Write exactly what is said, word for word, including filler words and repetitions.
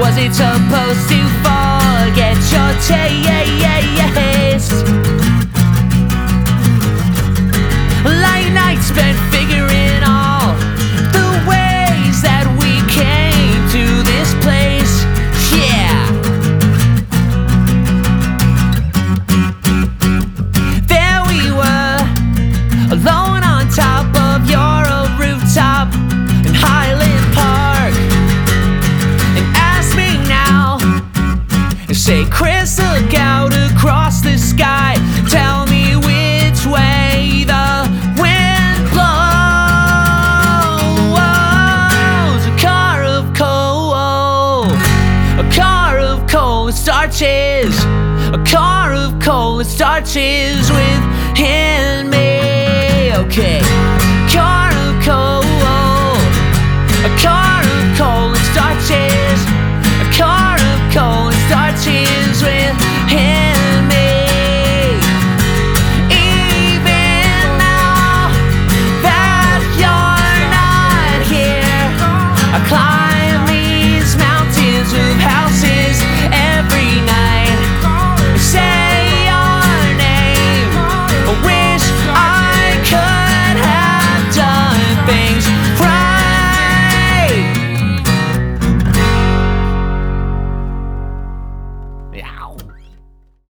Was it supposed to forget your taste? Late nights spent figuring all the ways that we came to this place. Yeah. There we were, alone on top of your old rooftop in Highland Park. And ask me now, and say, Chris, look out across the sky. Tell me which way the wind blows. A car of coal, a car of coal and starches, a car of coal and starches within me. Okay, car of coal.